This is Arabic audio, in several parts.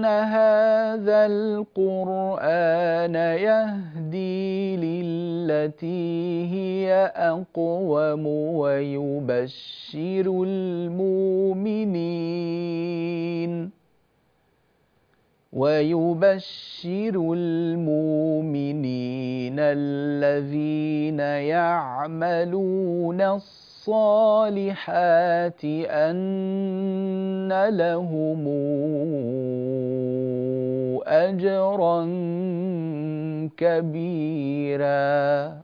إن هذا القرآن يهدي للتي هي أقوم ويبشر المؤمنين الذين يعملون الصالحات أن لهم أجرا كبيرا.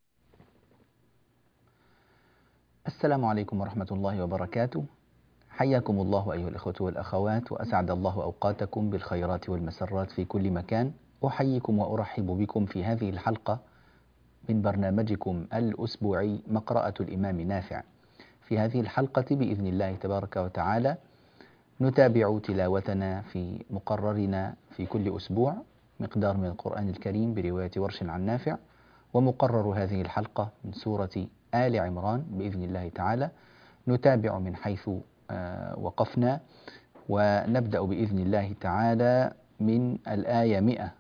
السلام عليكم ورحمة الله وبركاته. حياكم الله أيها الإخوة والأخوات، وأسعد الله أوقاتكم بالخيرات والمسرات في كل مكان. أحييكم وأرحب بكم في هذه الحلقة من برنامجكم الأسبوعي مقرأة الإمام نافع. في هذه الحلقة بإذن الله تبارك وتعالى نتابع تلاوتنا في مقررنا في كل أسبوع مقدار من القرآن الكريم برواية ورش عن نافع، ومقرر هذه الحلقة من سورة آل عمران بإذن الله تعالى. نتابع من حيث وقفنا، ونبدأ بإذن الله تعالى من الآية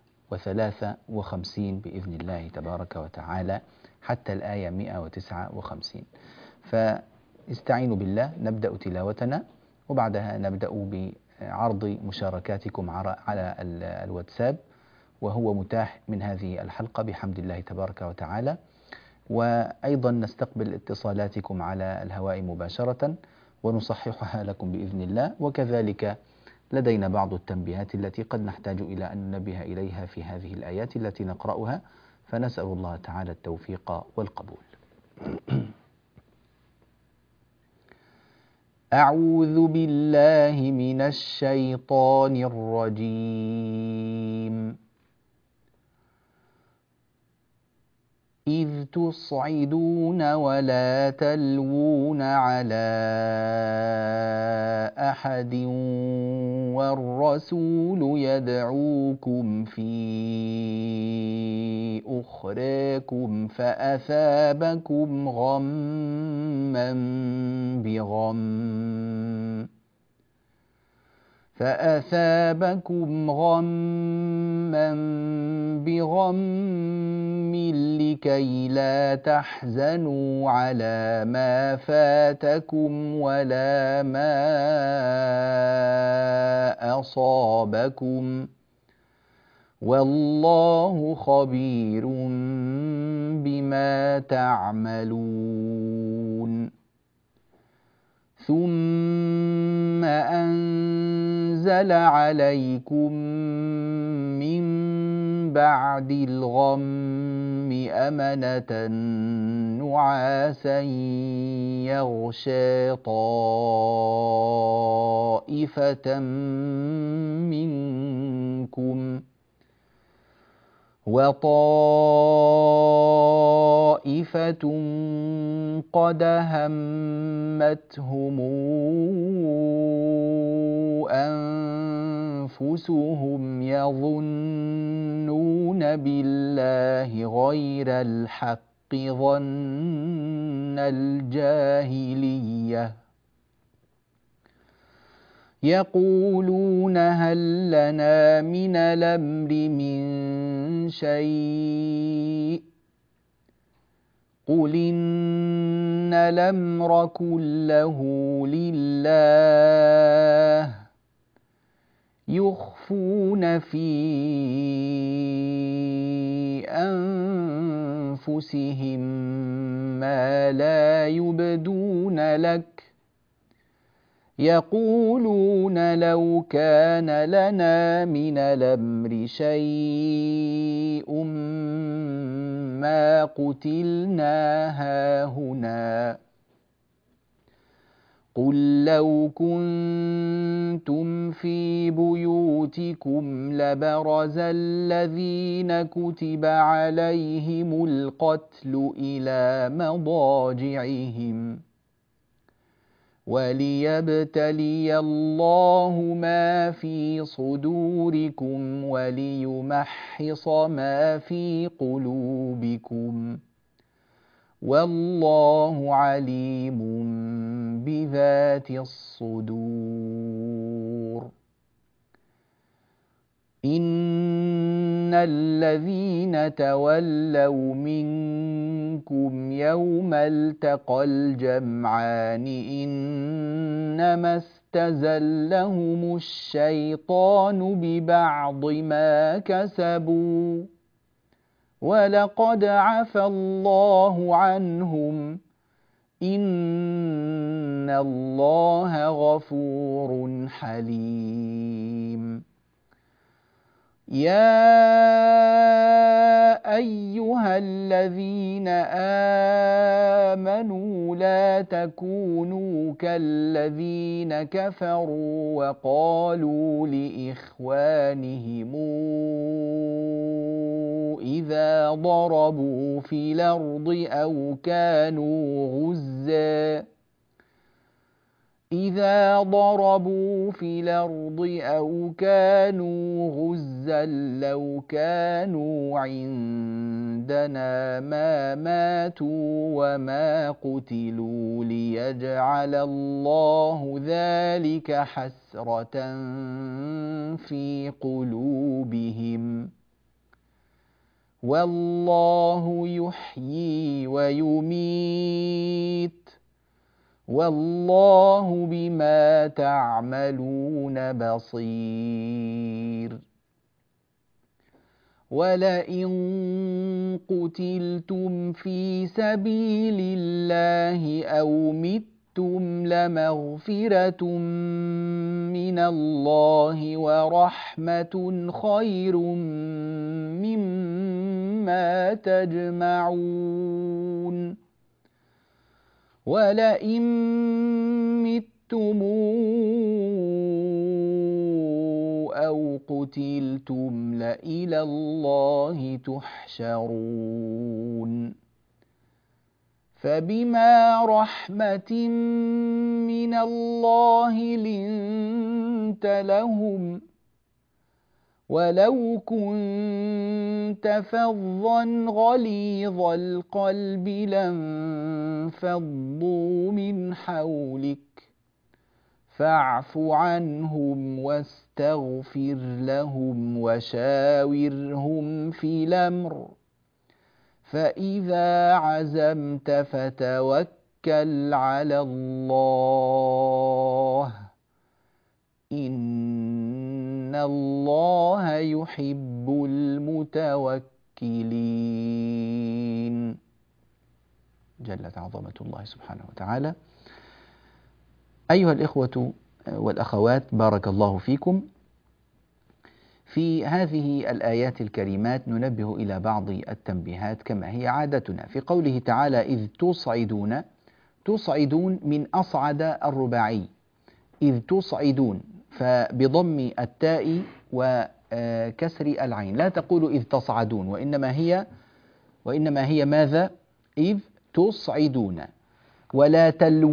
153 بإذن الله تبارك وتعالى حتى الآية 159. فاستعينوا بالله، نبدأ تلاوتنا وبعدها نبدأ بعرض مشاركاتكم على الواتساب، وهو متاح من هذه الحلقة بحمد الله تبارك وتعالى. وأيضا نستقبل اتصالاتكم على الهواء مباشرة ونصححها لكم بإذن الله، وكذلك لدينا بعض التنبيهات التي قد نحتاج إلى أن ننبه إليها في هذه الآيات التي نقرأها، فنسأل الله تعالى التوفيق والقبول. أعوذ بالله من الشيطان الرجيم. إذ تصعدون ولا تلوون على أحد والرسول يدعوكم في أخراكم فأثابكم غما بغم لكي لا تحزنوا على ما فاتكم ولا ما أصابكم، والله خبير بما تعملون. ثم أنزل عليكم من بعد الغم أمنة نعاسا يغشى طائفة منكم وطائفة قد همتهم أنفسهم يظنون بالله غير الحق ظن الجاهلية، يقولون هل لنا من الأمر من شيء، قل إن الأمر كله لله، يخفون في أنفسهم ما لا يبدون لك، يقولون لو كان لنا من الأمر شيء ما قتلنا هاهنا، قل لو كنتم في بيوتكم لبرز الذين كتب عليهم القتل إلى مضاجعهم، وليبتلي الله ما في صدوركم وليمحص ما في قلوبكم، والله عليم بذات الصدور. إن الذين تولوا منكم يوم التقى الجمعان إنما استزلهم الشيطان ببعض ما كسبوا ولقد عفى الله عنهم إن الله غفور حليم. يا أيها الذين آمنوا لا تكونوا كالذين كفروا وقالوا لإخوانهم إذا ضربوا في الأرض أو كانوا غزا لو كانوا عندنا ما ماتوا وما قتلوا ليجعل الله ذلك حسرة في قلوبهم والله يحيي ويميت والله بما تعملون بصير. ولئن قتلتم في سبيل الله أو متم لمغفرة من الله ورحمة خير مما تجمعون. ولئن متم أو قتلتم لإلى الله تحشرون. فبما رحمة من الله لنت لهم ولو كنت فظا غليظ القلب لانفضوا من حولك فاعف عنهم واستغفر لهم وشاورهم في الأمر فإذا عزمت فتوكل على الله إن الله يحب المتوكلين. جلت عظمة الله سبحانه وتعالى. أيها الإخوة والأخوات، بارك الله فيكم. في هذه الآيات الكريمات ننبه إلى بعض التنبيهات كما هي عادتنا. في قوله تعالى إذ تصعدون من أصعد الرباعي، إذ تصعدون، فبضم التاء وكسر العين، لا تقول إذ تصعدون، وإنما هي ماذا؟ إذ تصعدون. ولا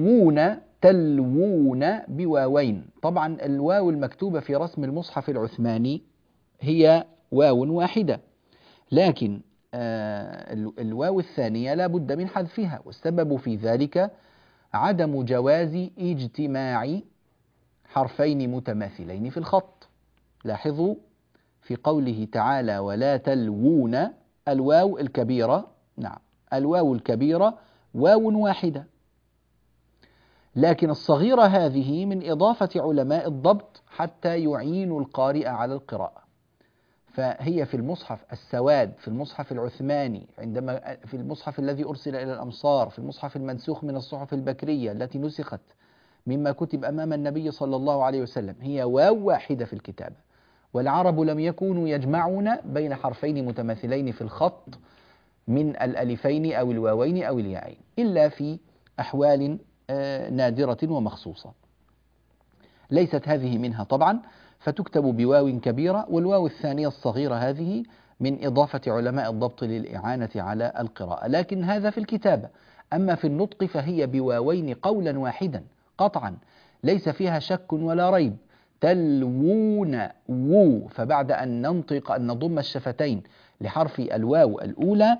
تلوون بواوين. طبعا الواو المكتوبة في رسم المصحف العثماني هي واو واحدة، لكن الواو الثانية لا بد من حذفها، والسبب في ذلك عدم جواز اجتماع حرفين متماثلين في الخط. لاحظوا في قوله تعالى ولا تلوون، الواو الكبيرة، نعم الواو الكبيرة واو واحدة، لكن الصغيرة هذه من إضافة علماء الضبط حتى يعينوا القارئ على القراءة. فهي في المصحف السواد، في المصحف العثماني، عندما في المصحف الذي أرسل إلى الأمصار، في المصحف المنسوخ من الصحف البكرية التي نسخت مما كتب أمام النبي صلى الله عليه وسلم، هي واو واحدة في الكتابة. والعرب لم يكونوا يجمعون بين حرفين متماثلين في الخط من الألفين أو الواوين أو الياءين إلا في أحوال نادرة ومخصوصة. ليست هذه منها طبعا، فتكتب بواو كبيرة، والواو الثانية الصغيرة هذه من إضافة علماء الضبط للإعانة على القراءة، لكن هذا في الكتابة. أما في النطق فهي بواوين قولا واحدا قطعا، ليس فيها شك ولا ريب. تلوون وو، فبعد أن ننطق أن نضم الشفتين لحرف الواو الأولى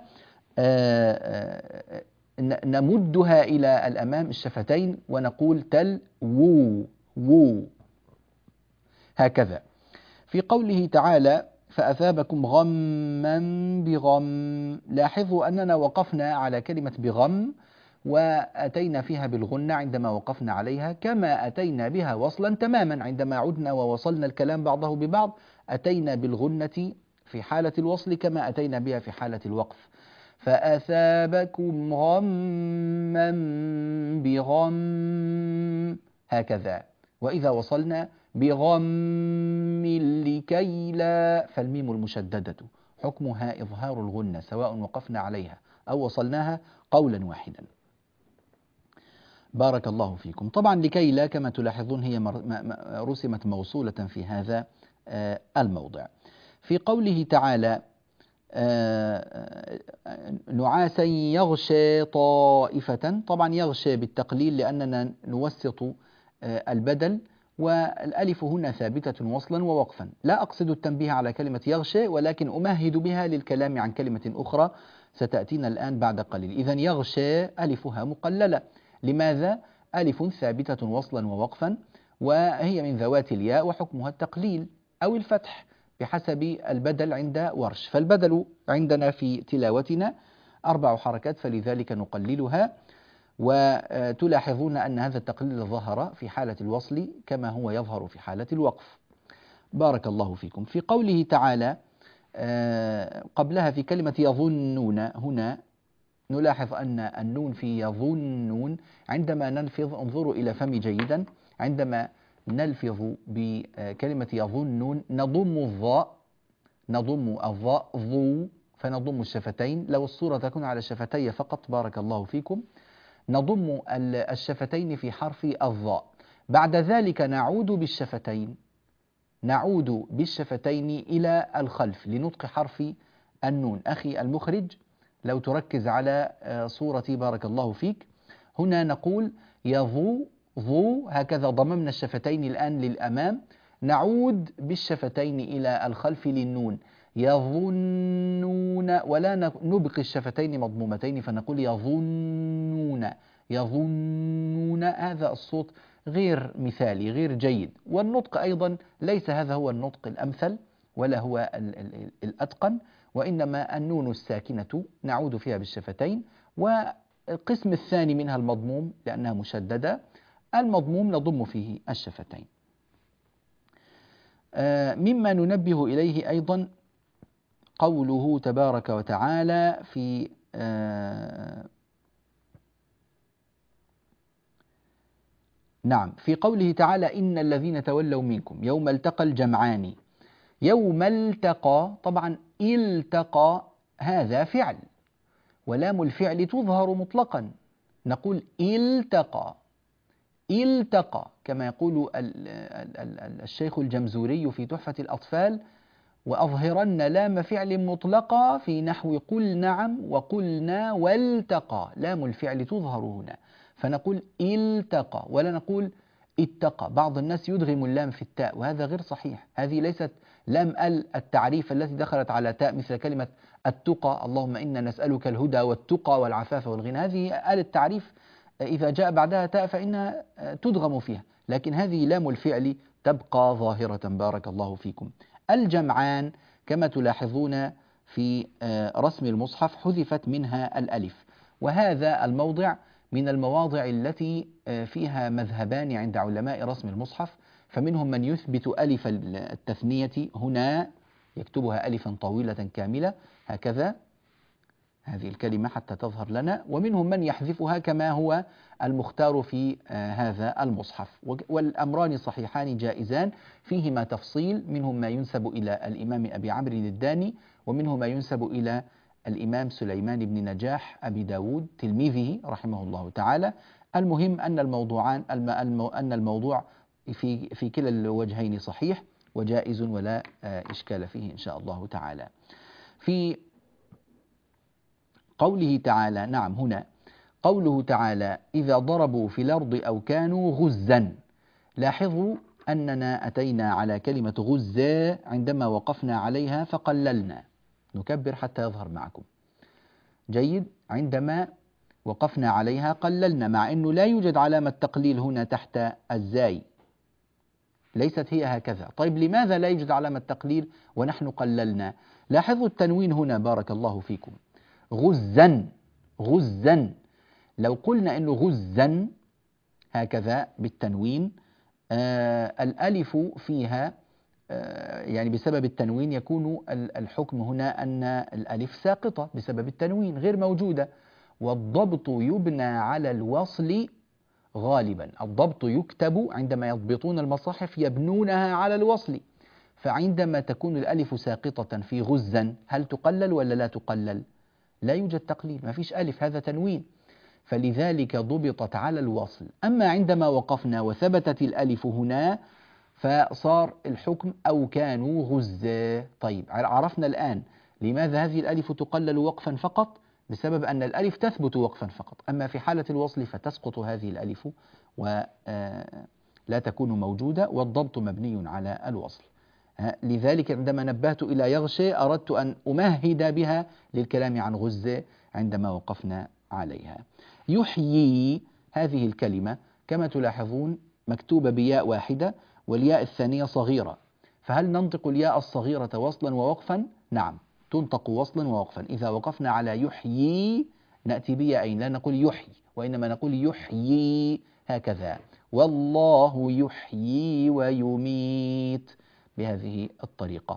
نمدها إلى الأمام الشفتين ونقول تل وو وو، هكذا. في قوله تعالى فأثابكم غما بغم، لاحظوا أننا وقفنا على كلمة بغم وأتينا فيها بالغنة عندما وقفنا عليها، كما أتينا بها وصلا تماما عندما عدنا ووصلنا الكلام بعضه ببعض، أتينا بالغنة في حالة الوصل كما أتينا بها في حالة الوقف. فأثابكم غما بغم هكذا. وإذا وصلنا بغم لكي لا، فالميم المشددة حكمها إظهار الغنة سواء وقفنا عليها أو وصلناها قولا واحدا. بارك الله فيكم. طبعا لكي لا كما تلاحظون هي رسمت موصولة في هذا الموضع. في قوله تعالى نعاسا يغشى طائفة، طبعا يغشى بالتقليل لأننا نوسط البدل، والألف هنا ثابتة وصلا ووقفا. لا أقصد التنبيه على كلمة يغشى، ولكن أمهد بها للكلام عن كلمة أخرى ستأتينا الآن بعد قليل. إذن يغشى ألفها مقللة. لماذا؟ ألف ثابتة وصلا ووقفا، وهي من ذوات الياء، وحكمها التقليل أو الفتح بحسب البدل عند ورش. فالبدل عندنا في تلاوتنا 4 حركات، فلذلك نقللها. وتلاحظون أن هذا التقليل ظهر في حالة الوصل كما هو يظهر في حالة الوقف. بارك الله فيكم. في قوله تعالى قبلها في كلمة يظنون، هنا نلاحظ أن النون في يظنون عندما نلفظ، انظروا إلى فمي جيدا، عندما نلفظ بكلمة يظنون نضم الضاء، ضو، فنضم الشفتين. لو الصورة تكون على الشفتي فقط بارك الله فيكم، نضم الشفتين في حرف الضاء. بعد ذلك نعود بالشفتين إلى الخلف لنطق حرف النون. أخي المخرج لو تركز على صورتي بارك الله فيك، هنا نقول ضو، هكذا ضممنا الشفتين الآن للأمام، نعود بالشفتين إلى الخلف للنون يظنون، ولا نبقي الشفتين مضمومتين فنقول يظنون. هذا الصوت غير مثالي، غير جيد، والنطق أيضا ليس هذا هو النطق الأمثل ولا هو الأتقن، وإنما النون الساكنة نعود فيها بالشفتين، والقسم الثاني منها المضموم لأنها مشددة، المضموم نضم فيه الشفتين. مما ننبه إليه أيضا قوله تبارك وتعالى في في قوله تعالى إن الذين تولوا منكم يوم التقى الجمعان. يوم التقى، طبعا التقى هذا فعل، ولام الفعل تظهر مطلقا، نقول التقى كما يقول الشيخ الجمزوري في تحفة الأطفال: وأظهرن لام فعل مطلقة في نحو قل نعم وقلنا والتقى، لام الفعل تظهر هنا، فنقول التقى ولا نقول اتقى. بعض الناس يدغم اللام في التاء وهذا غير صحيح، هذه ليست لام التعريف التي دخلت على تاء مثل كلمة التقى، اللهم إنا نسألك الهدى والتقى والعفاف والغنى، هذه التعريف إذا جاء بعدها تاء فإنها تدغم فيها، لكن هذه لام الفعل تبقى ظاهرة. بارك الله فيكم. الجمعان كما تلاحظون في رسم المصحف حذفت منها الألف، وهذا الموضع من المواضع التي فيها مذهبان عند علماء رسم المصحف، فمنهم من يثبت ألف التثنية هنا يكتبها ألفا طويلة كاملة هكذا هذه الكلمة حتى تظهر لنا، ومنهم من يحذفها كما هو المختار في هذا المصحف، والأمران صحيحان جائزان، فيهما تفصيل، منهم ما ينسب إلى الإمام أبي عمرو الداني، ومنه ما ينسب إلى الإمام سليمان بن نجاح أبي داود تلميذه رحمه الله تعالى. المهم أن الموضوع في كلا الوجهين صحيح وجائز ولا إشكال فيه إن شاء الله تعالى. في قوله تعالى هنا قوله تعالى إذا ضربوا في الأرض أو كانوا غزا، لاحظوا أننا أتينا على كلمة غزة عندما وقفنا عليها فقللنا، نكبر حتى يظهر معكم جيد، عندما وقفنا عليها قللنا، مع أنه لا يوجد علامة تقليل هنا تحت الزاي، ليست هي هكذا. طيب لماذا لا يوجد علامة تقليل ونحن قللنا؟ لاحظوا التنوين هنا بارك الله فيكم، غزا، غزا. لو قلنا أنه غزا هكذا بالتنوين، الألف فيها يعني بسبب التنوين يكون الحكم هنا أن الألف ساقطة بسبب التنوين غير موجودة. والضبط يبنى على الوصل غالبا، الضبط يكتب عندما يضبطون المصاحف يبنونها على الوصل، فعندما تكون الألف ساقطة في غزا هل تقلل ولا لا تقلل؟ لا يوجد تقليل، ما فيش ألف، هذا تنوين، فلذلك ضبطت على الوصل. أما عندما وقفنا وثبتت الألف هنا فصار الحكم أو كانوا غزة. طيب عرفنا الآن لماذا هذه الألف تقلل وقفا فقط، بسبب أن الألف تثبت وقفا فقط، أما في حالة الوصل فتسقط هذه الألف ولا تكون موجودة، والضبط مبني على الوصل. لذلك عندما نبهت إلى يغشي أردت أن أمهد بها للكلام عن غزة عندما وقفنا عليها. يحيي هذه الكلمة كما تلاحظون مكتوبة بياء واحدة والياء الثانية صغيرة، فهل ننطق الياء الصغيرة وصلا ووقفا؟ نعم تنطق وصلا ووقفا. إذا وقفنا على يحيي نأتي بياءين، لا نقول يحيي وإنما نقول يحيي هكذا، والله يحيي ويميت بهذه الطريقة.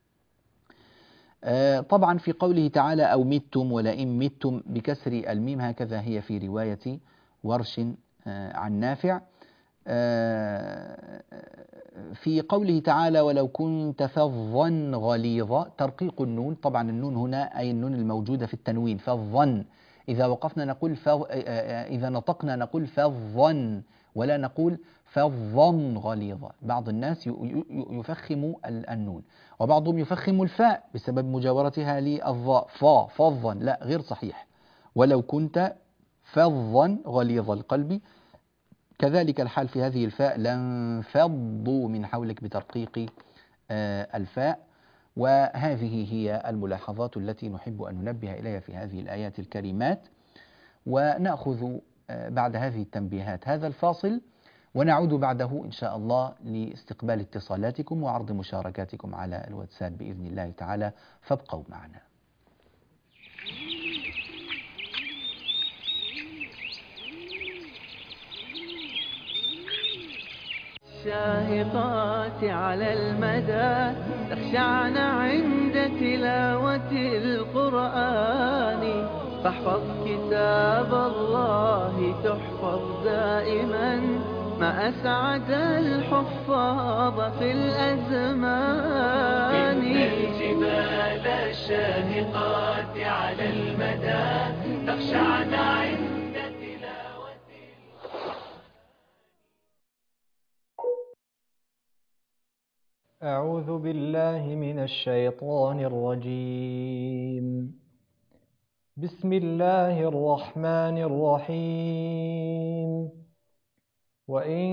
طبعا في قوله تعالى أو متم ولئن متم بكسر الميم هكذا هي في رواية ورش عن نافع. في قوله تعالى ولو كنت فظا غليظا ترقيق النون، طبعا النون هنا أي النون الموجودة في التنوين فظا، إذا وقفنا نقول إذا نطقنا نقول فظا ولا نقول فظا غليظا. بعض الناس يفخم النون وبعضهم يفخم الفاء بسبب مجاورتها للظاء فظا، لا غير صحيح. ولو كنت فظا غليظ القلب كذلك الحال في هذه الفاء لانفضوا من حولك بترقيق الفاء. وهذه هي الملاحظات التي نحب أن ننبه إليها في هذه الآيات الكريمات، ونأخذ بعد هذه التنبيهات هذا الفاصل ونعود بعده إن شاء الله لاستقبال اتصالاتكم وعرض مشاركاتكم على الواتساب بإذن الله تعالى، فابقوا معنا. الشاهقات على المدى تخشعن عند تلاوة القرآن، فاحفظ كتاب الله تحفظ دائما ما أسعد الحفاظ في الأزمان. إن الجبال الشاهقات على المدى تخشعن عند أعوذ بالله من الشيطان الرجيم. بسم الله الرحمن الرحيم. وإن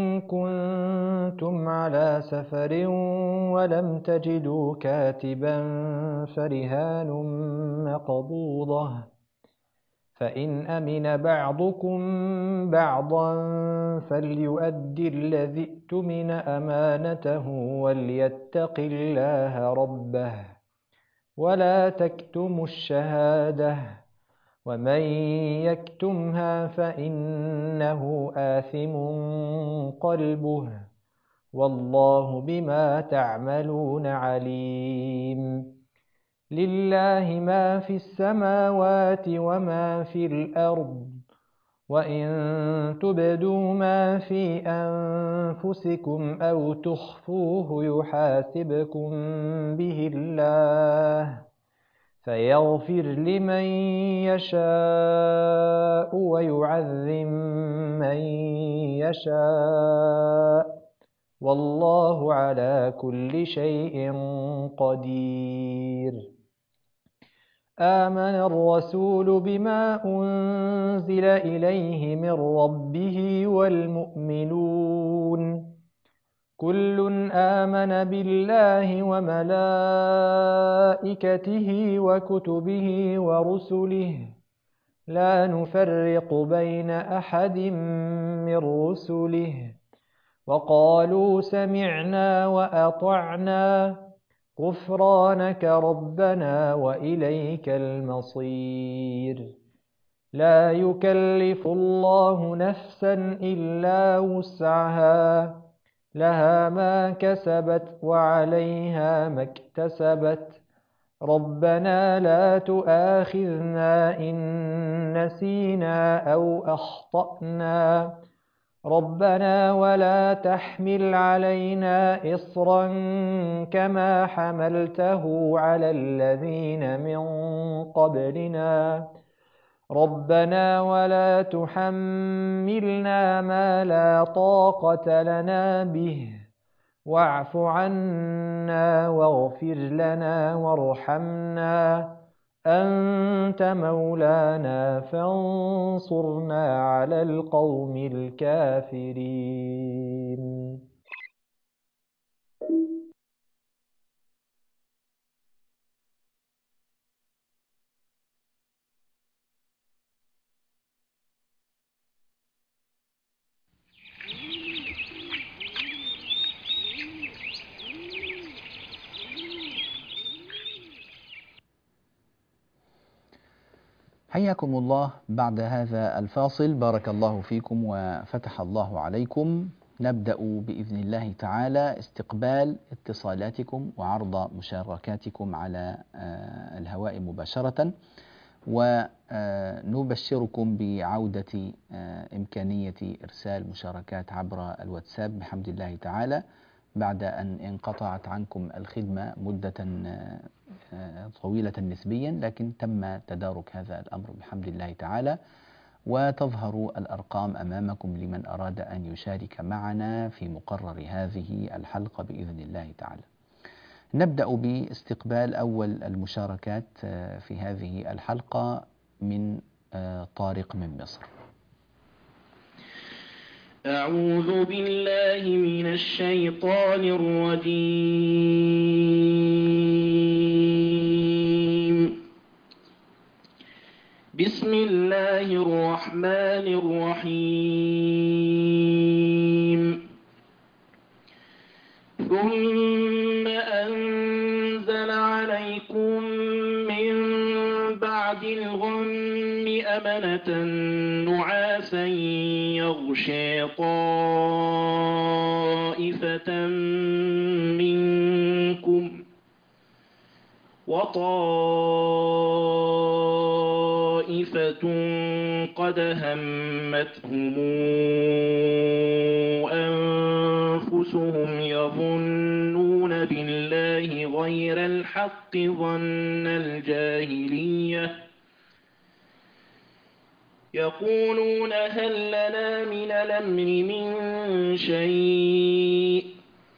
كنتم على سفر ولم تجدوا كاتبا فرهان مقبوضة، فإن أمن بعضكم بعضا فليؤدي الذي اؤتمن أمانته وليتق الله ربه ولا تكتموا الشهادة، ومن يكتمها فإنه آثم قلبه والله بما تعملون عليم. لله ما في السماوات وما في الأرض، وإن تبدوا ما في أنفسكم أو تخفوه يحاسبكم به الله، فيغفر لمن يشاء ويعذب من يشاء، والله على كل شيء قدير. آمن الرسول بما أنزل إليه من ربه والمؤمنون كل آمن بالله وملائكته وكتبه ورسله لا نفرق بين أحد من رسله وقالوا سمعنا وأطعنا غفرانك ربنا وإليك المصير. لا يكلف الله نفسا إلا وسعها، لها ما كسبت وعليها ما اكتسبت. ربنا لا تؤاخذنا إن نسينا أو أخطأنا، ربنا ولا تحمل علينا إصرا كما حملته على الذين من قبلنا، ربنا ولا تحملنا ما لا طاقة لنا به، واعف عنا واغفر لنا وارحمنا، أنت مولانا فانصرنا على القوم الكافرين. حياكم الله بعد هذا الفاصل، بارك الله فيكم وفتح الله عليكم. نبدأ بإذن الله تعالى استقبال اتصالاتكم وعرض مشاركاتكم على الهواء مباشرة، ونبشركم بعودة إمكانية إرسال مشاركات عبر الواتساب بحمد الله تعالى بعد أن انقطعت عنكم الخدمة مدة طويلة نسبيا، لكن تم تدارك هذا الأمر بحمد الله تعالى، وتظهر الأرقام أمامكم لمن أراد أن يشارك معنا في مقرر هذه الحلقة بإذن الله تعالى. نبدأ باستقبال أول المشاركات في هذه الحلقة من طارق من مصر. أعوذ بالله من الشيطان الرجيم. بسم الله الرحمن الرحيم. ثم أنزل عليكم من بعد الغم أمنة نعاسا يغشي طائفة منكم وطائفة قد همتهم أنفسهم يظنون بالله غير الحق ظن الجاهلية يقولون هل لنا من الأمر من شيء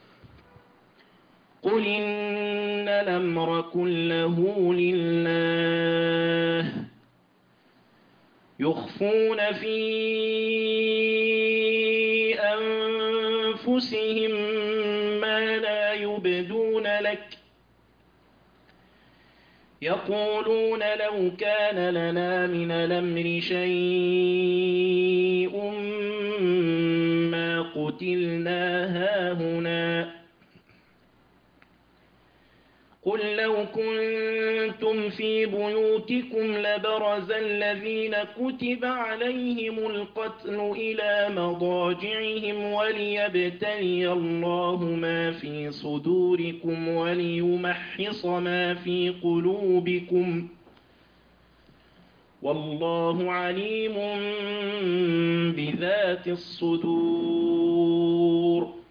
قل إن الأمر كله لله يخفون في أنفسهم ما لا يبدون لك يقولون لو كان لنا من الأمر شيء ما قتلنا هاهنا قل لو كنتم في بيوتكم لبرز الذين كتب عليهم القتل إلى مضاجعهم وليبتلي الله ما في صدوركم وليمحص ما في قلوبكم والله عليم بذات الصدور.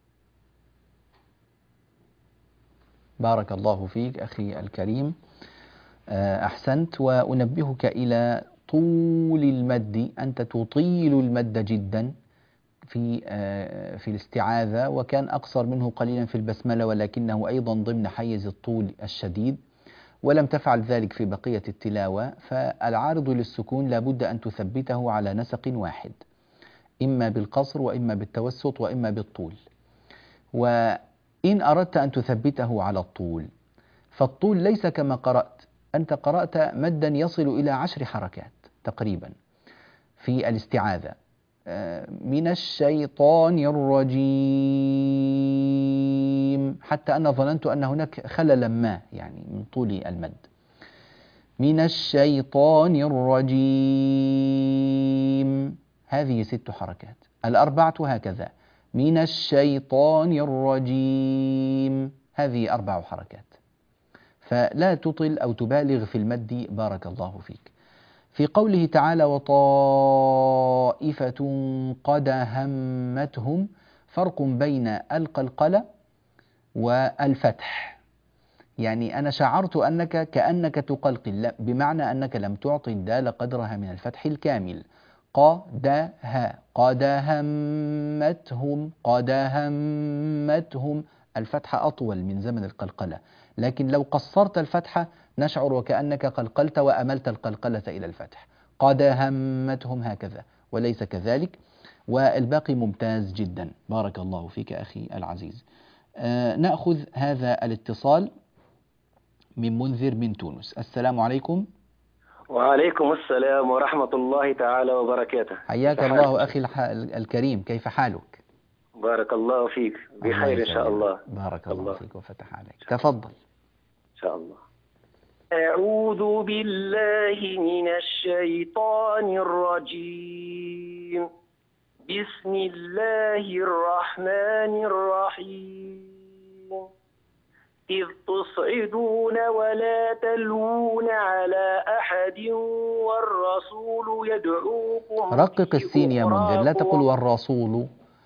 بارك الله فيك أخي الكريم، أحسنت. وأنبهك إلى طول المد، أنت تطيل المد جدا في الاستعاذة، وكان أقصر منه قليلا في البسملة، ولكنه أيضا ضمن حيز الطول الشديد، ولم تفعل ذلك في بقية التلاوة. فالعارض للسكون لابد أن تثبته على نسق واحد، إما بالقصر وإما بالتوسط وإما بالطول. وإن أردت أن تثبته على الطول فالطول ليس كما قرأت، أنت قرأت مدا يصل إلى 10 حركات تقريبا في الاستعاذة، من الشيطان الرجيم، حتى أنا ظننت أن هناك خللا ما يعني من طول المد. من الشيطان الرجيم، هذه 6 حركات. الأربعة هكذا، من الشيطان الرجيم، هذه 4 حركات. فلا تطل أو تبالغ في المد بارك الله فيك. في قوله تعالى وطائفة قد همتهم، فرق بين القلقلة والفتح. يعني أنا شعرت أنك كأنك تقلقل، بمعنى أنك لم تعطي الدال قدرها من الفتح الكامل. قد همتهم، الفتحة أطول من زمن القلقلة، لكن لو قصرت الفتحة نشعر وكأنك قلقلت وأملت القلقلة إلى الفتح. قد همتهم هكذا، وليس كذلك. والباقي ممتاز جدا، بارك الله فيك أخي العزيز. نأخذ هذا الاتصال من منذر من تونس. السلام عليكم. وعليكم السلام ورحمة الله تعالى وبركاته. حياك الله أخي الكريم، كيف حالك؟ بارك الله فيك، بخير إن شاء الله. بارك الله فيك وفتح عليك، تفضل. إن شاء الله. أعوذ بالله من الشيطان الرجيم. بسم الله الرحمن الرحيم. إذ تصعدون ولا تلوون على أحد والرسول يدعوكم. رقق السين يا منذر، لا تقل والرسول،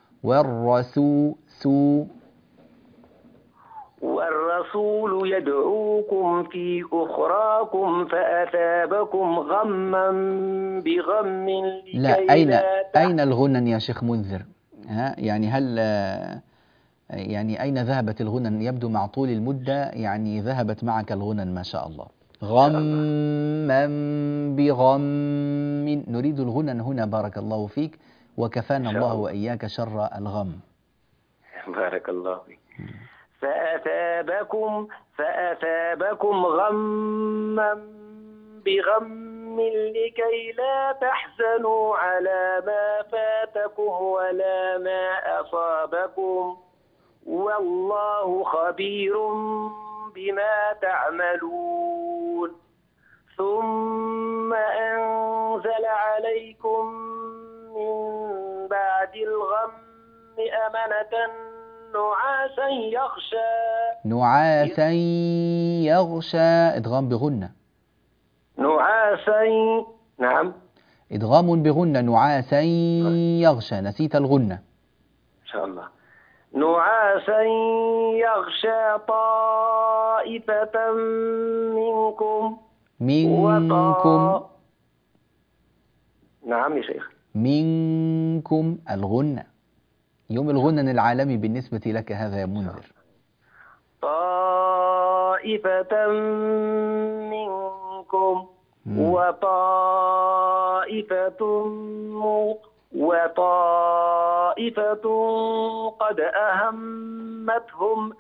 والرسول يدعوكم في أخراكم فأثابكم غما بغم لا. أين الغنن يا شيخ منذر؟ يعني هل يعني أين ذهبت الغنن؟ يبدو مع طول المدة يعني ذهبت معك الغنن ما شاء الله. غما بغم، نريد الغنن هنا بارك الله فيك، وكفانا الله وإياك شر الغم. بارك الله فيك. فأثابكم غما بغم لكي لا تحزنوا على ما فاتكم ولا ما أصابكم والله خبير بما تعملون. ثم أنزل عليكم من بعد الغم أمنة نعاسا يغشى، إدغام بغنة. نعاسا، نعم، إدغام بغنة. نعاسا يغشى، نسيت الغنة. إن شاء الله. نعاسا يغشى طائفة منكم. نعم يا شيخ. منكم الغنة، يوم الغنن العالمي بالنسبة لك هذا يا منذر. طائفة منكم وطائفة قد أهمتهم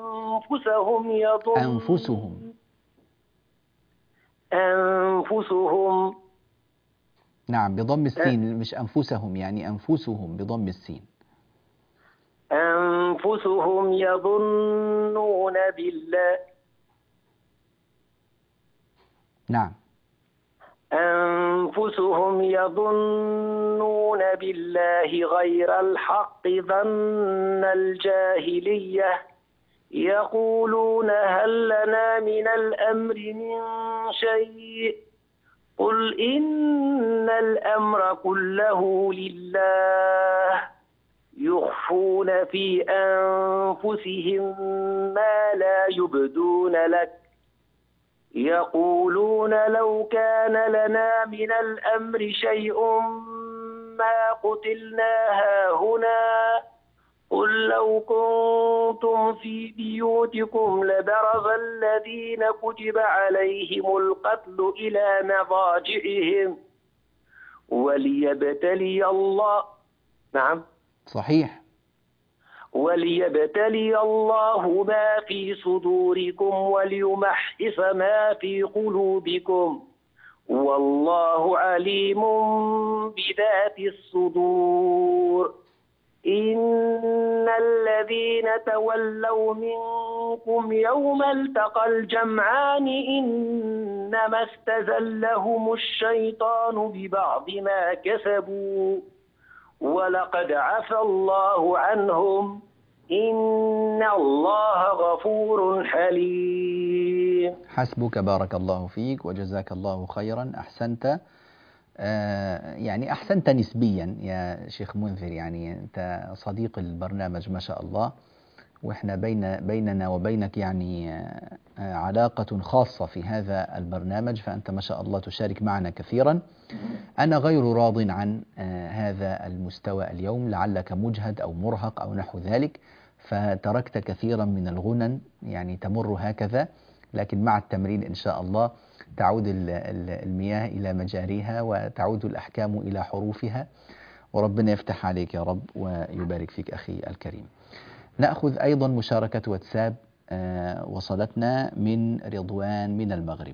أنفسهم. نعم بضم السين، مش أنفسهم، يعني أنفسهم بضم السين. أنفسهم يظنون بالله. نعم. أنفسهم يظنون بالله غير الحق ظن الجاهلية يقولون هل لنا من الأمر من شيء قل إن الأمر كله لله يخفون في أنفسهم ما لا يبدون لك يقولون لو كان لنا من الأمر شيء ما قتلنا هاهنا قل لو كنتم في بيوتكم لبرز الذين كتب عليهم القتل إلى مضاجعهم وليبتلي الله. نعم صحيح. وليبتلي الله ما في صدوركم وليمحص ما في قلوبكم والله عليم بذات الصدور. إن الذين تولوا منكم يوم التقى الجمعان إنما استزلهم الشيطان ببعض ما كسبوا ولقد عفى الله عنهم إن الله غفور حليم. حسبك، بارك الله فيك وجزاك الله خيرا. أحسنت، يعني أحسنت نسبيا يا شيخ منذر، يعني أنت صديق البرنامج ما شاء الله، وإحنا بيننا وبينك يعني علاقة خاصة في هذا البرنامج، فأنت ما شاء الله تشارك معنا كثيرا. أنا غير راض عن هذا المستوى اليوم، لعلك مجهد أو مرهق أو نحو ذلك، فتركت كثيرا من الغنن يعني تمر هكذا، لكن مع التمرين إن شاء الله تعود المياه إلى مجاريها وتعود الأحكام إلى حروفها، وربنا يفتح عليك يا رب ويبارك فيك أخي الكريم. نأخذ أيضا مشاركة واتساب وصلتنا من رضوان من المغرب.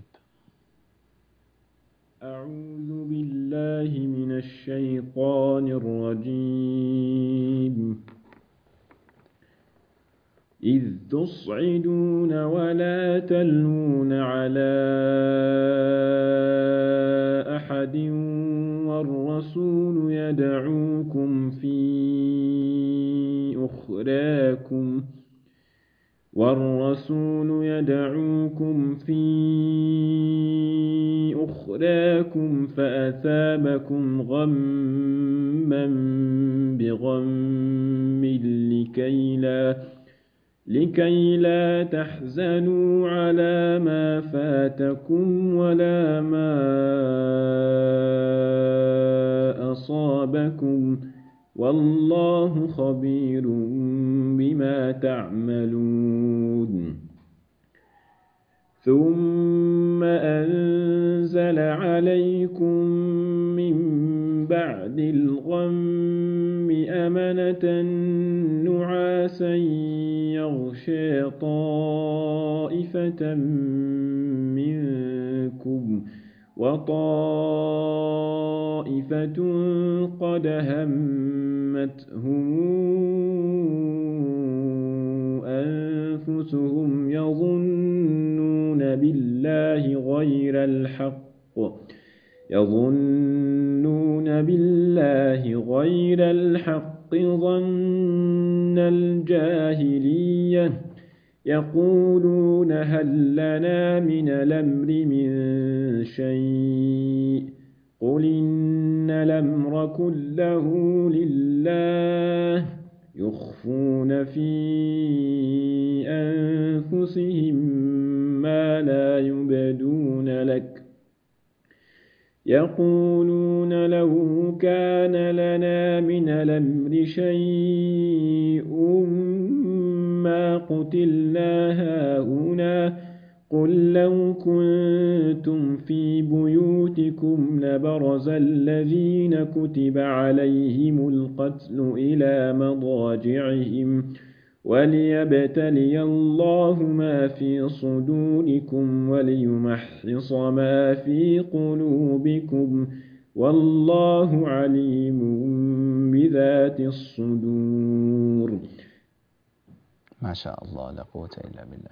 أعوذ بالله من الشيطان الرجيم. إذ تصعدون ولا تلوون على أحد والرسول يدعوكم في أخراكم فأثابكم غما بغم لكي لا تحزنوا على ما فاتكم ولا ما أصابكم والله خبير بما تعملون. ثم أنزل عليكم من بعد الغم أمنة نعاسا يغشى طائفة منكم وطائفة قد همتهم أنفسهم يظنون بالله غير الحق ظن الجاهلية يقولون هل لنا من الأمر من شيء قل إن الأمر كله لله يخفون في أنفسهم ما لا يبدون لك يقولون لو كان لنا من الأمر شيء ما قتلنا هاهنا قل لو كنتم في بيوتكم لبرز الذين كتب عليهم القتل إلى مضاجعهم وليبتلي الله ما في صدوركم وليمحص ما في قلوبكم والله عليم بذات الصدور. ما شاء الله، لا قوة إلا بالله.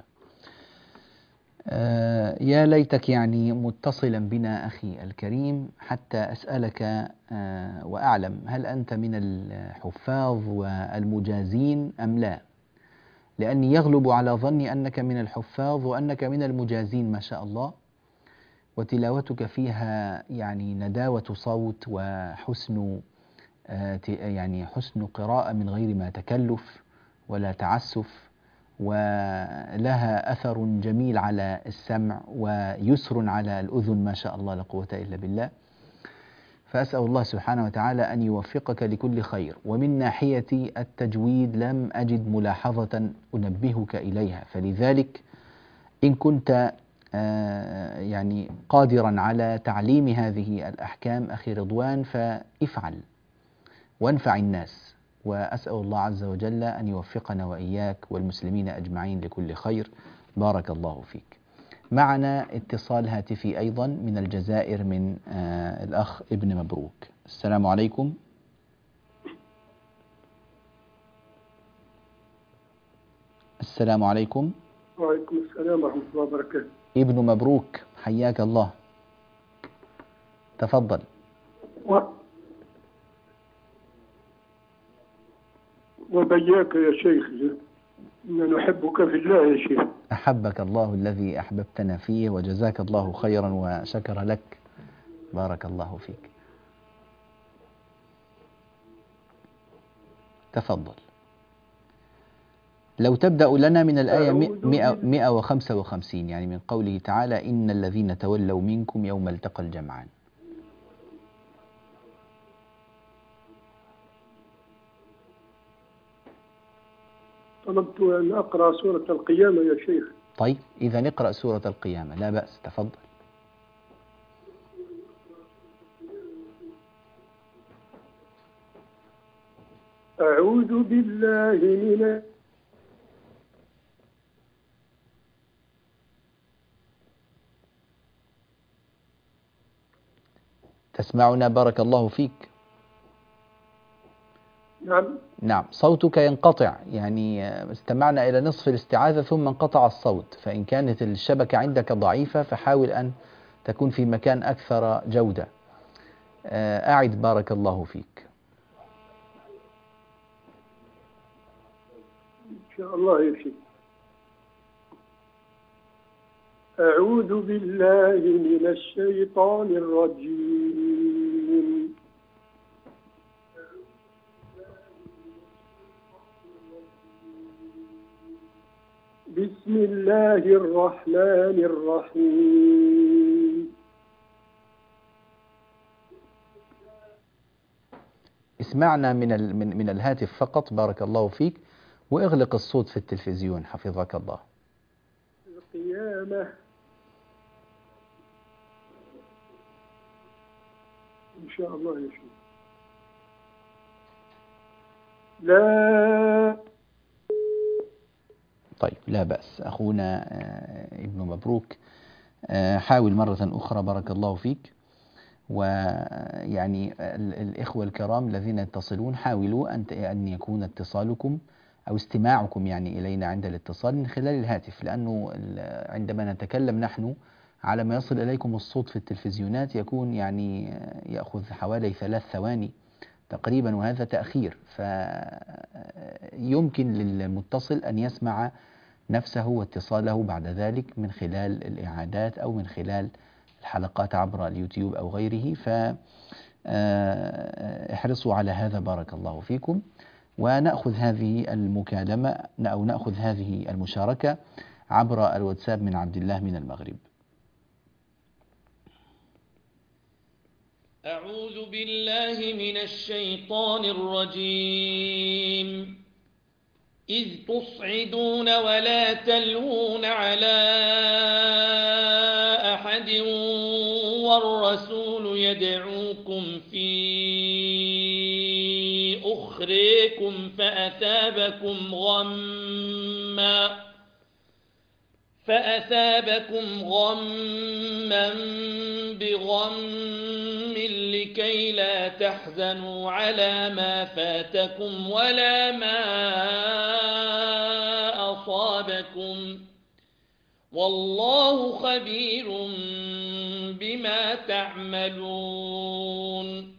يا ليتك يعني متصلا بنا أخي الكريم حتى أسألك وأعلم هل أنت من الحفاظ والمجازين أم لا، لأني يغلب على ظني أنك من الحفاظ وأنك من المجازين ما شاء الله، وتلاوتك فيها يعني نداوة صوت وحسن يعني حسن قراءة من غير ما تكلف ولا تعسف، ولها أثر جميل على السمع ويسر على الأذن ما شاء الله، لا قوة إلا بالله. فأسأل الله سبحانه وتعالى أن يوفقك لكل خير. ومن ناحية التجويد لم أجد ملاحظة أنبهك إليها، فلذلك إن كنت يعني قادرا على تعليم هذه الأحكام أخي رضوان فافعل وانفع الناس، وأسأل الله عز وجل أن يوفقنا وإياك والمسلمين أجمعين لكل خير. بارك الله فيك. معنا اتصال هاتفي أيضا من الجزائر من الأخ ابن مبروك. السلام عليكم. السلام عليكم. وعليكم السلام ورحمة الله وبركاته. ابن مبروك حياك الله، تفضل. وبياك يا شيخ، إننا نحبك في الله يا شيخ. أحبك الله الذي أحببتنا فيه، وجزاك الله خيرا وشكر لك، بارك الله فيك. تفضل. لو تبدأ لنا من الآية 155، يعني من قوله تعالى إن الذين تولوا منكم يوم التقى الجمعان. طلبت أن أقرأ سورة القيامة يا شيخ. طيب إذا اقرأ سورة القيامة، لا بأس، تفضل. أعوذ بالله من تسمعنا؟ بارك الله فيك. نعم صوتك ينقطع، يعني استمعنا إلى نصف الاستعاذة ثم انقطع الصوت، فإن كانت الشبكة عندك ضعيفة فحاول أن تكون في مكان أكثر جودة. أعد بارك الله فيك. إن شاء الله يا شيخ. أعوذ بالله من الشيطان الرجيم. بسم الله الرحمن الرحيم. اسمعنا من الهاتف فقط بارك الله فيك، واغلق الصوت في التلفزيون حفظك الله. القيامة إن شاء الله يا شيخ. لا. طيب لا بأس أخونا ابن مبروك، حاول مرة أخرى بارك الله فيك. ويعني الإخوة الكرام الذين يتصلون، حاولوا أن يكون اتصالكم أو استماعكم يعني إلينا عند الاتصال من خلال الهاتف، لأنه عندما نتكلم نحن على ما يصل إليكم الصوت في التلفزيونات يكون يعني يأخذ حوالي 3 ثواني تقريبا، وهذا تأخير، فيمكن للمتصل أن يسمع نفسه واتصاله بعد ذلك من خلال الإعادات أو من خلال الحلقات عبر اليوتيوب أو غيره، فاحرصوا على هذا بارك الله فيكم. ونأخذ هذه المكالمة أو نأخذ هذه المشاركة عبر الواتساب من عبد الله من المغرب. أعوذ بالله من الشيطان الرجيم. إذ تصعدون ولا تلوون على أحد والرسول يدعوكم في أخريكم فأثابكم غما بغم لكي لا تحزنوا على ما فاتكم ولا ما أصابكم والله خبير بما تعملون.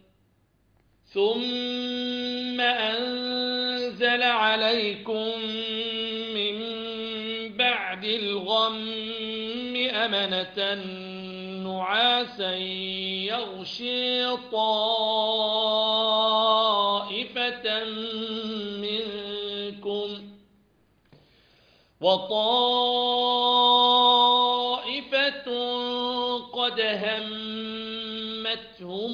ثم أنزل عليكم من بعد الغم أمنة نعاسا يغشي طائفة منكم وطائفة قد همتهم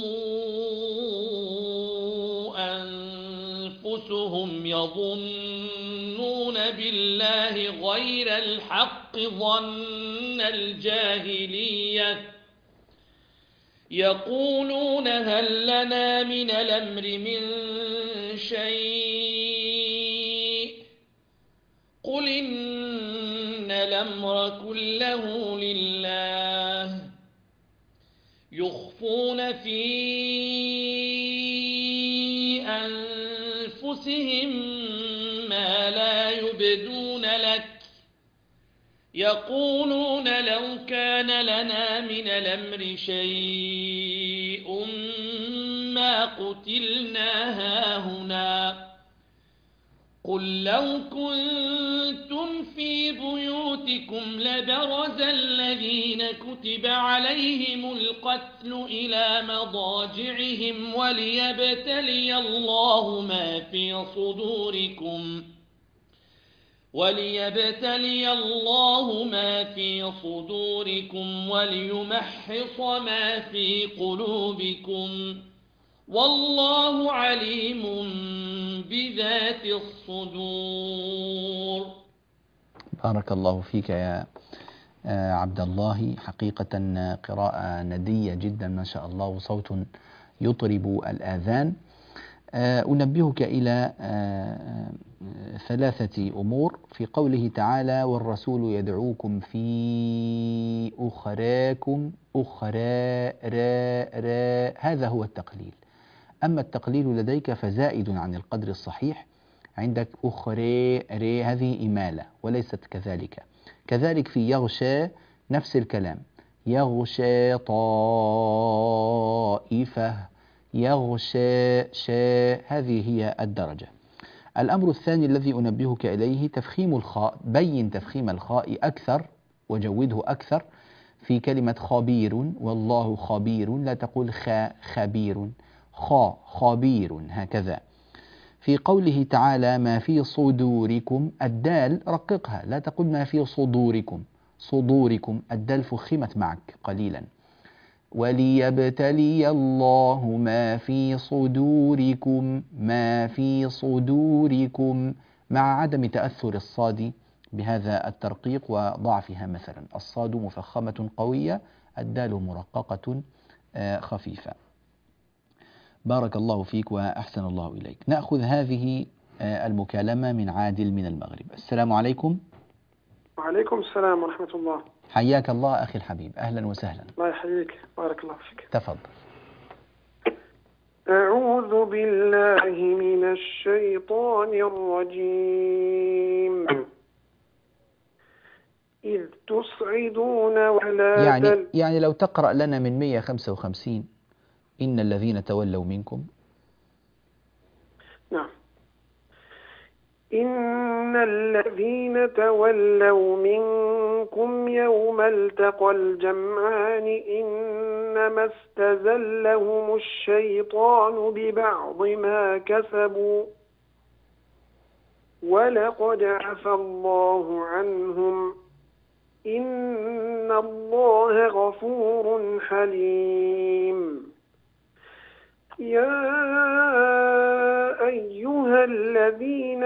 أنفسهم يظنون بالله غير الحق ظن الجاهلية يقولون هل لنا من الأمر من شيء قل إن الأمر كله لله يخفون في أنفسهم ما لا يبدون لك يقولون لو كان لنا من الأمر شيء ما قتلنا هاهنا قل لو كنتم في بيوتكم لبرز الذين كتب عليهم القتل إلى مضاجعهم وليبتلي الله ما في صدوركم وليمحص ما في قلوبكم والله عليم بذات الصدور. بارك الله فيك يا عبد الله، حقيقة قراءة ندية جدا ما شاء الله، وصوت يطرب الآذان. أنبهك إلى ثلاثة أمور في قوله تعالى: والرسول يدعوكم في أخراكم. هذا هو التقليل. أما التقليل لديك فزائد عن القدر الصحيح. عندك أخرى هذه إمالة وليست كذلك. كذلك في يغشى نفس الكلام، يغشى طائفة، يغشى هذه هي الدرجة. الأمر الثاني الذي أنبهك إليه تفخيم الخاء. بين تفخيم الخاء أكثر وجوده أكثر في كلمة خبير، والله خبير، لا تقول خبير، خبير، هكذا. في قوله تعالى ما في صدوركم، الدال رققها، لا تقول ما في صدوركم، الدال فخمت معك قليلا. وليبتلي الله ما في صدوركم، مع عدم تأثر الصاد بهذا الترقيق وضعفها. مثلا الصاد مفخمة قوية، الدال مرققة خفيفة. بارك الله فيك وأحسن الله إليك. نأخذ هذه المكالمة من عادل من المغرب. السلام عليكم. وعليكم السلام ورحمة الله. حياك الله أخي الحبيب، أهلا وسهلا. الله يحييك، بارك الله فيك. تفضل. أعوذ بالله من الشيطان الرجيم. إذ تصعدون ولا يعني لو تقرأ لنا من 155 إن الذين تولوا منكم. نعم. إن الذين تولوا منكم يوم التقى الجمعان إنما استزلهم الشيطان ببعض ما كسبوا ولقد عفى الله عنهم إن الله غفور حليم. يا أيها الذين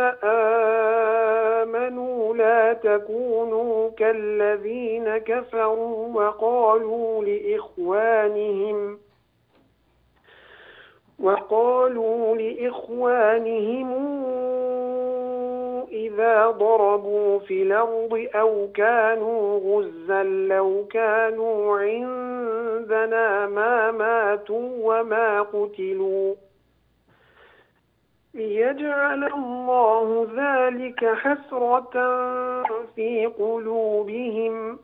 آمنوا لا تكونوا كالذين كفروا وقالوا لإخوانهم إذا ضربوا في الأرض أو كانوا غزا لو كانوا عندنا ما ماتوا وما قتلوا ليجعل الله ذلك حسرة في قلوبهم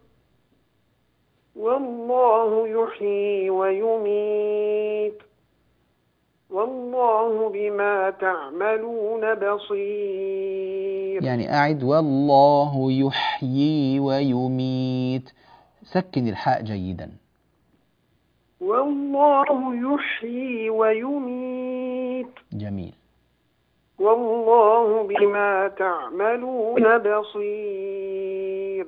والله يحيي ويميت والله بما تعملون بصير. يعني أعد: والله يحيي ويميت. سكن الحاء جيدا. والله يحيي ويميت. جميل. والله بما تعملون بصير.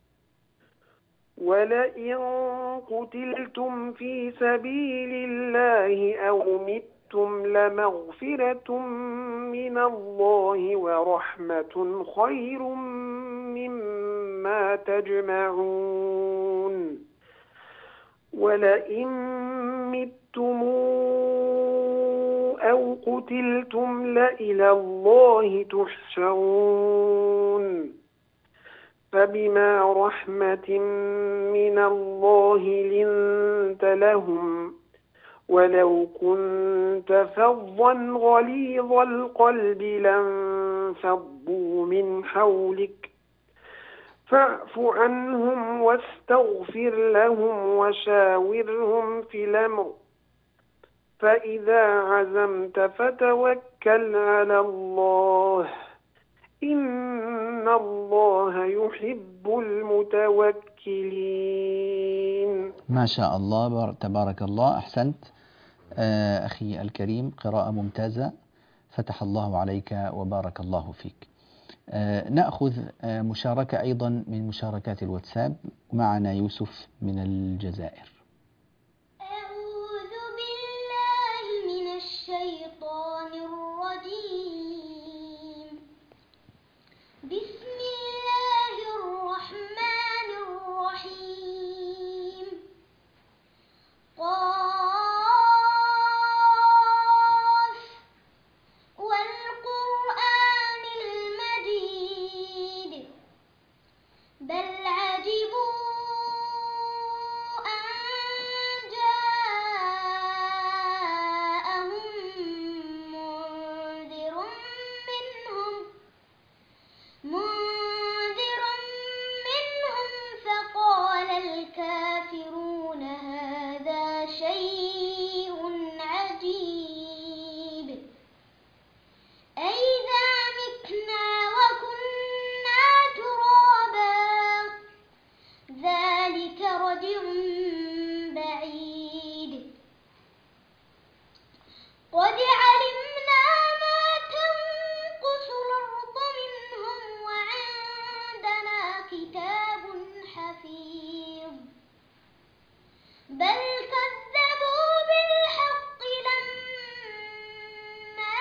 ولئن قتلتم في سبيل الله أو متم لمغفرة من الله ورحمة خير مما تجمعون. ولئن متم أو قتلتم لإلى الله تحشرون. فبما رحمة من الله لنت لهم ولو كنت فظا غليظ القلب لانفضوا من حولك فاعف عنهم واستغفر لهم وشاورهم في الأمر فإذا عزمت فتوكل على الله إن الله يحب المتوكلين. ما شاء الله، تبارك الله، أحسنت أخي الكريم، قراءة ممتازة، فتح الله عليك وبارك الله فيك. نأخذ مشاركة أيضا من مشاركات الواتساب. معنا يوسف من الجزائر. أعوذ بالله من الشيطان الرجيم. بسم الله الرحمن الرحيم. قاف والقرآن المجيد بل عجبوا أن جاءهم منذر منهم فقال الكافرون هذا شيء عجيب أئذا متنا وكنا ترابا ذلك رجع بعيد قد علمنا ما تنقص الأرض منهم وعندنا كتاب حفيظ بل كذبوا بالحق لما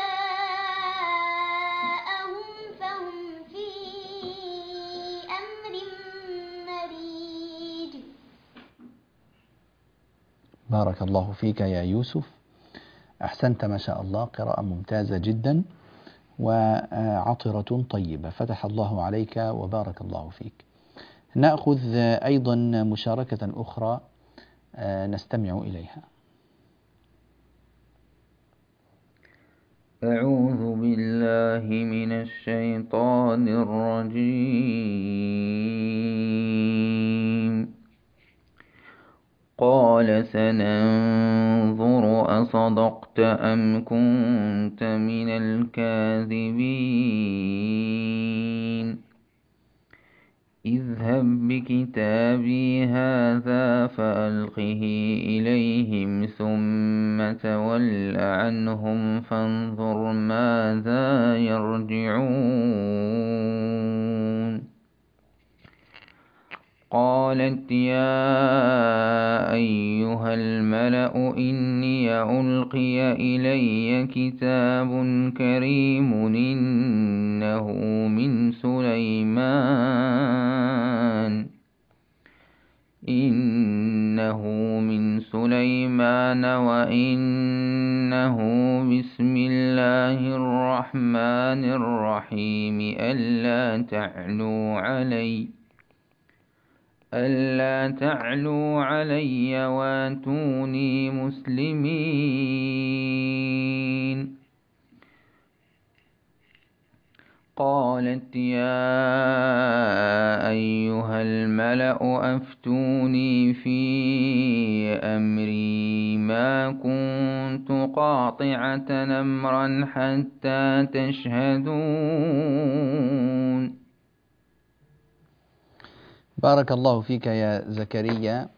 جاءهم فهم في أمر مريج. بارك الله فيك يا يوسف، أحسنت ما شاء الله، قراءة ممتازة جدا وعطرة طيبة، فتح الله عليك وبارك الله فيك. نأخذ أيضا مشاركة أخرى نستمع إليها. أعوذ بالله من الشيطان الرجيم. قال سننظر أصدقت أم كنت من الكاذبين اذهب بكتابي هذا فألقه إليهم ثم تول عنهم فانظر ماذا يرجعون. قالت يا أيها الملأ إني ألقي إلي كتاب كريم إنه من سليمان وإنه بسم الله الرحمن الرحيم ألا تعلوا علي واتوني مسلمين. قالت يا أيها الملأ أفتوني في أمري ما كنت قاطعة أمرا حتى تشهدون. بارك الله فيك يا زكريا.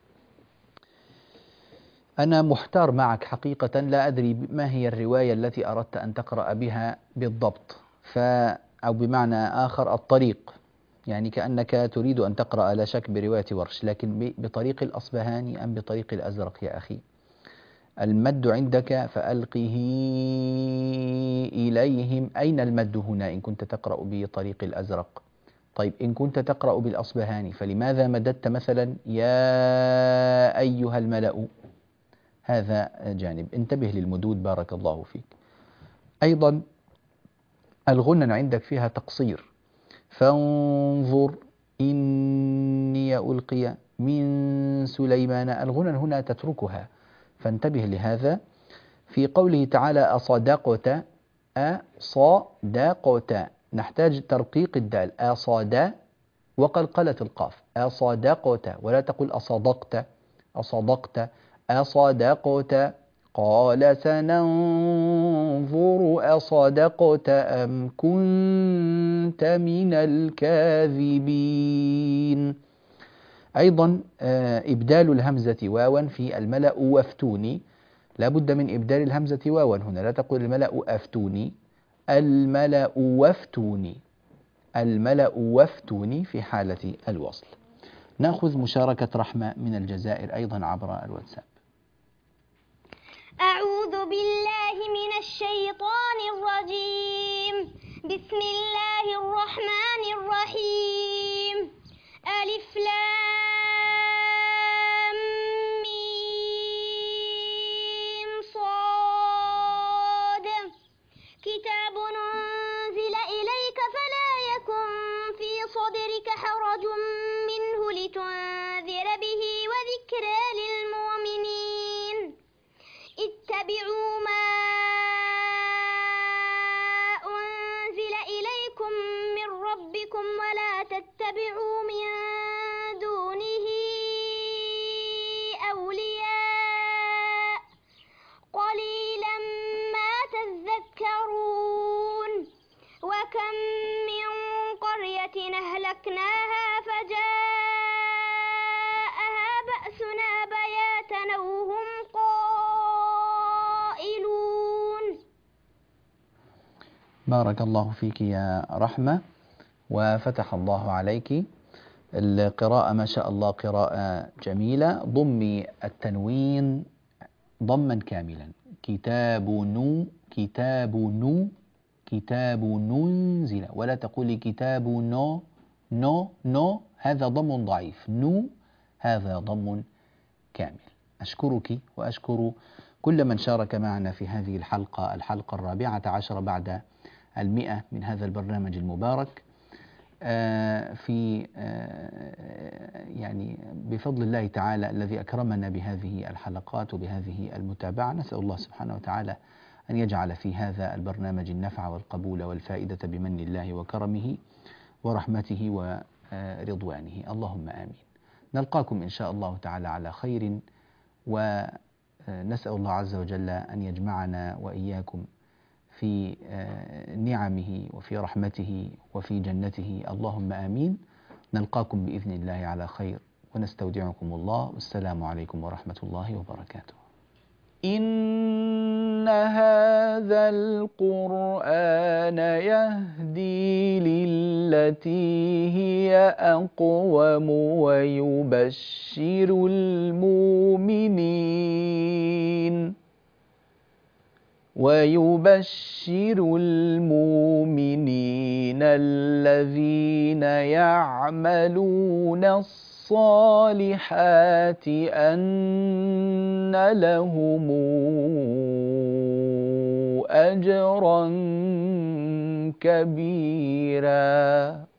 أنا محتار معك حقيقة، لا أدري ما هي الرواية التي أردت أن تقرأ بها بالضبط، أو بمعنى آخر الطريق، يعني كأنك تريد أن تقرأ لا شك برواية ورش، لكن بطريق الأصبهاني أم بطريق الأزرق يا أخي؟ المد عندك فألقه إليهم، أين المد هنا إن كنت تقرأ بطريق الأزرق؟ طيب إن كنت تقرأ بالأصبهاني فلماذا مددت مثلا يا أيها الملأ؟ هذا جانب، انتبه للمدود بارك الله فيك. أيضا الغنن عندك فيها تقصير، فانظر إني ألقي من سليمان. الغنى هنا تتركها، فانتبه لهذا. في قوله تعالى أصدقت، أصدقت نحتاج ترقيق الدال، أصد وقلقلة القاف، أصدقت، ولا تقل أصدقت، أصدقت، أصدقت. قال سننظر أصدقت أم كنت من الكاذبين. أيضا إبدال الهمزة واوا في الملأ وافتوني، لا بد من إبدال الهمزة واوا هنا، لا تقول الملأ أفتوني، الملأ وافتوني، الملأ وافتوني في حالة الوصل. نأخذ مشاركة رحمة من الجزائر أيضا عبر الواتساب. أعوذ بالله من الشيطان الرجيم. بسم الله الرحمن الرحيم. ألف لام ميم صاد. كتاب أنزل إليك فلا يكن في صدرك حرج منه لتنذر به وذكرى للمؤمنين. اتبعوا ما أنزل إليكم من ربكم ولا تتبعوا من دونه أولياء قليلا ما تذكرون. وكم من قرية أهلكناها فجاءها بأسنا بياتا وهم قائلون. بارك الله فيك يا رحمة وفتح الله عليك. القراءة ما شاء الله قراءة جميلة. ضمي التنوين ضما كاملا. كتاب نو، كتاب نو، كتاب ننزل، ولا تقولي كتاب نو، نو نو، هذا ضم ضعيف. نو هذا ضم كامل. أشكرك وأشكر كل من شارك معنا في هذه الحلقة، الحلقة 14 بعد 100 من هذا البرنامج المبارك. في يعني بفضل الله تعالى الذي أكرمنا بهذه الحلقات وبهذه المتابعة، نسأل الله سبحانه وتعالى أن يجعل في هذا البرنامج النفع والقبول والفائدة بمن الله وكرمه ورحمته ورضوانه، اللهم آمين. نلقاكم إن شاء الله تعالى على خير، ونسأل الله عز وجل أن يجمعنا وإياكم في نعمه وفي رحمته وفي جنته، اللهم آمين. نلقاكم بإذن الله على خير، ونستودعكم الله، والسلام عليكم ورحمة الله وبركاته. إن هذا القرآن يهدي للتي هي أقوم ويبشر المؤمنين الذين يعملون الصالحات أن لهم أجرا كبيرا.